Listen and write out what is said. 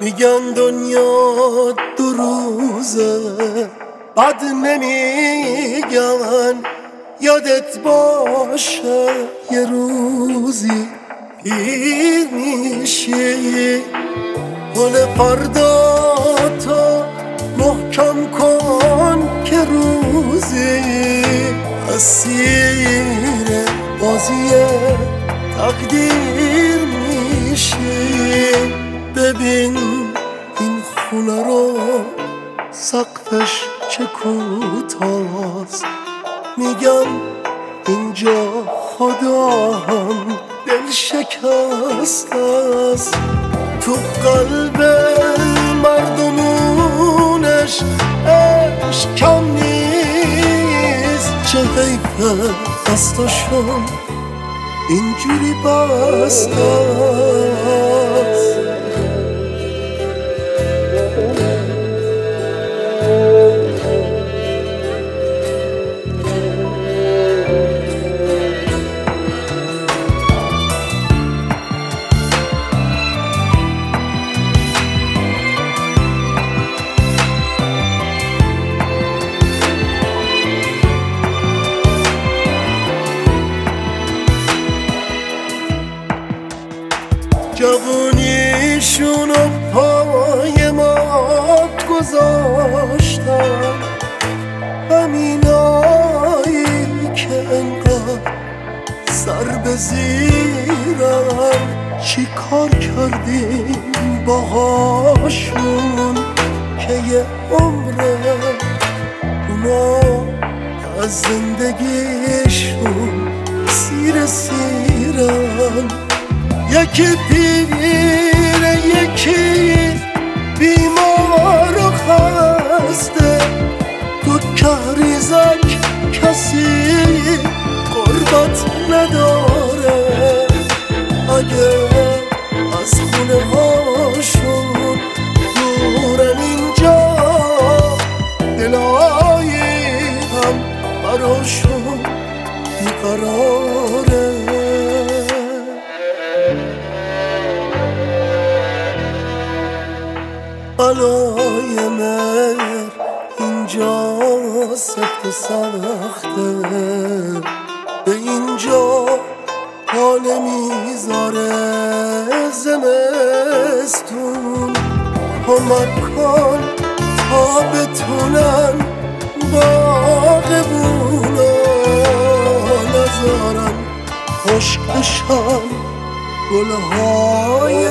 میگن دنیا دو روزه بد نمیگن، یادت باشه یه روزی پیر میشی. حال فردا تو محکم کن که روزی اسیر بازی تقدیر میشی. ببین این خونه رو سقفش چه کوتاست، میگم اینجا خدا هم دل شکست است. تو قلب مردمونش عشق کم نیست، چه حیفه دستاشون اینجوری بست است. جوونیشونو پای مات گذاشتن، همینایی که انقدر سر به زیرن. چی کار کردیم باهاشون که یه عمره اونا از زندگیشون سیر سیرن. یکی پیره یکی بیمار و خسته، تو کهریزک کسی قربت نداره. اگه از خونه هاشون دورن اینجا، دلایی هم براشون بیقراره. بلای مهر اینجا سفت و سخته، به اینجا پا نمیذاره زمستون. کمک کن تا بتونن باغبونا نذارن خشک بشن گلهای